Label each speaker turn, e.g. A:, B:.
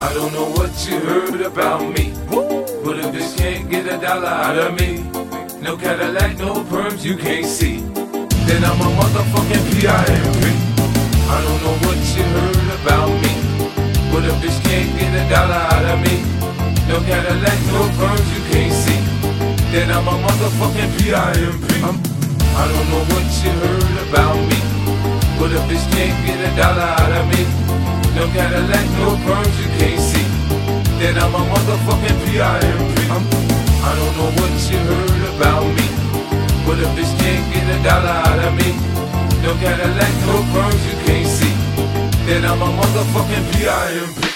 A: I don't know what you heard about me, but a bitch can't get $1 out of me. No Cadillac, no perms you can't see, then I'm a motherfucking PIMP. I don't know what you heard about me, but a bitch can't get $1 out of me. No Cadillac, no perms you can't see, then I'm a motherfucking PIMP. I don't know what you heard about me, but a bitch can't get $1 out of me. No Cadillac, no perms you can't see, then I'm a motherfucking PIMP. I don't know what you heard about me, but a bitch can't get $1 out of me. No Cadillac, no perms you can't see, then I'm a motherfucking PIMP.